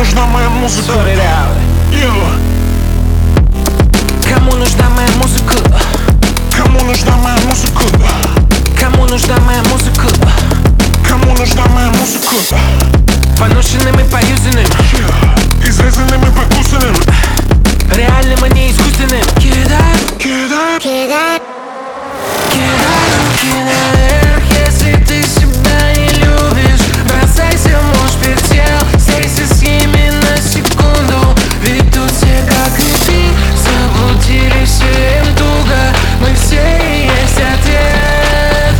нужна моя музыка? Кому нужна моя музыка? Кому нужна моя музыка? Кому нужна моя музыка? Кому нужна моя музыка? Поношенным и поюзанным, изрезанным и покусанным, реальным, а не искусственным. Кидай, кидай, кидай, руки наверх, если ты себя не любишь. Бросайся, муж пертел, стейся с ними на секунду. Ведут все, как и ты, заблудились, все им туго. Мы все и есть ответ.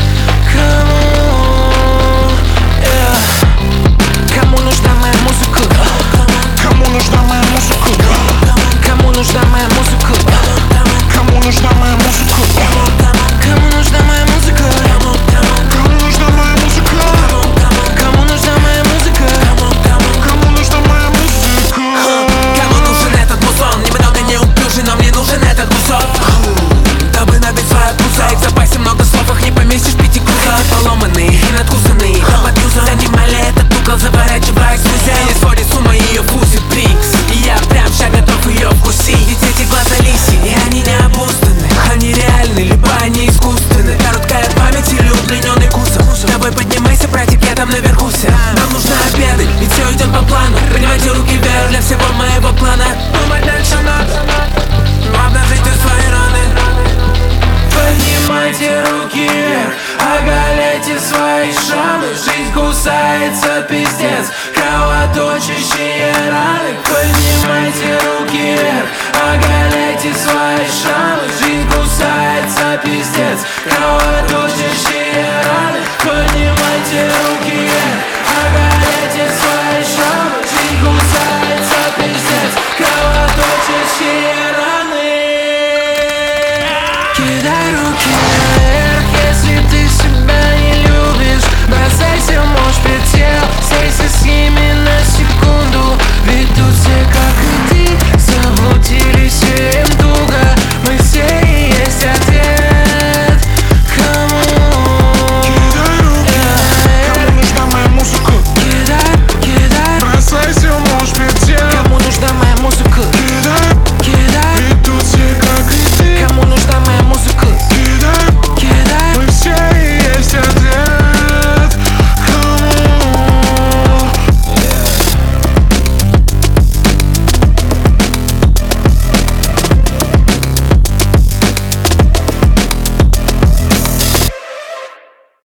Кому нужна моя музыка? кому нужна моя музыка? Кому нужна моя музыка? Кому нужна моя музыка? Кому нужна моя музыка? Кому нужна моя музыка? Кому нужна моя музыка? Кому нужна моя музыка? Кому нужен этот музон? Немного неуклюжий, но мне нужен этот кусок. Дабы набить свои пузо, их в запасе много слов, их не поместишь в 5 кузов. Поломанные и надкусанные, но под юзом занимали этот угол, заворачиваясь в музей. Не сводит с ума ее вкусит Брикс, и я прям ща готов ее вкусить. Ведь эти глаза лиси, и они не обузданы, они реальны, либо они искусственны. Короткая память или удлиненный кусок. Давай поднимайся, братик, я там наверху вся. Нам нужно обедать, ведь все идет по плану. Поднимайте руки вверх для всего моего плана. Думать дальше надо, обнажите свои раны. Поднимайте руки вверх, оголяйте свои шрамы. Жизнь кусается, пиздец, кровоточащие раны. Поднимайте руки вверх, оголяйте свои шрамы. Жизнь кусается, пиздец, кровоточащие